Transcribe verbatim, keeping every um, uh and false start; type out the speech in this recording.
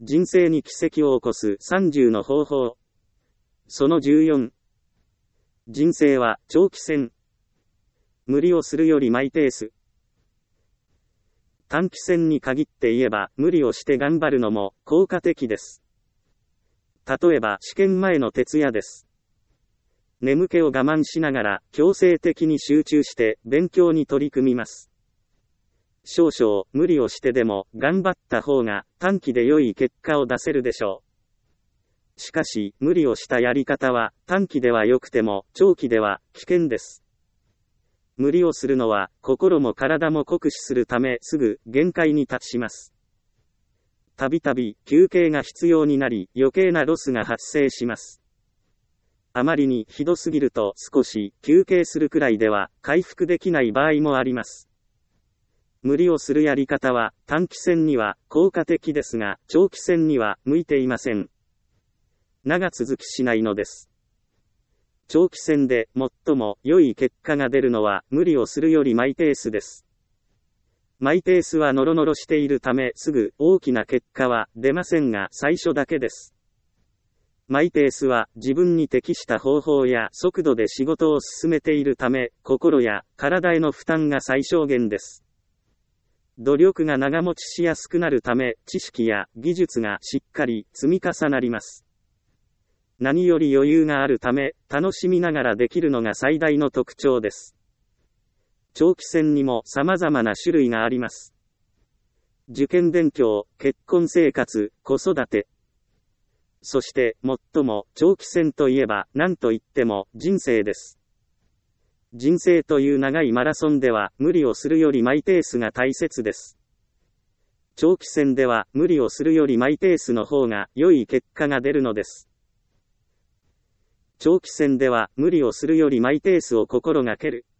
人生に奇跡を起こすさんじゅうの方法。そのじゅうよん。人生は長期戦。無理をするよりマイペース。短期戦に限って言えば、無理をして頑張るのも効果的です。例えば試験前の徹夜です。眠気を我慢しながら強制的に集中して勉強に取り組みます。少々無理をしてでも頑張った方が短期で良い結果を出せるでしょう。しかし無理をしたやり方は短期では良くても長期では危険です。無理をするのは心も体も酷使するためすぐ限界に達します。たびたび休憩が必要になり余計なロスが発生します。あまりにひどすぎると少し休憩するくらいでは回復できない場合もあります。無理をするやり方は短期戦には効果的ですが長期戦には向いていません。長続きしないのです。長期戦で最も良い結果が出るのは無理をするよりマイペースです。マイペースはノロノロしているためすぐ大きな結果は出ませんが最初だけです。マイペースは自分に適した方法や速度で仕事を進めているため、心や体への負担が最小限です。努力が長持ちしやすくなるため、知識や技術がしっかり積み重なります。何より余裕があるため、楽しみながらできるのが最大の特徴です。長期戦にも様々な種類があります。受験勉強、結婚生活、子育て。そして、最も長期戦といえば、何と言っても人生です。人生という長いマラソンでは、無理をするよりマイペースが大切です。長期戦では、無理をするよりマイペースの方が良い結果が出るのです。長期戦では、無理をするよりマイペースを心がける。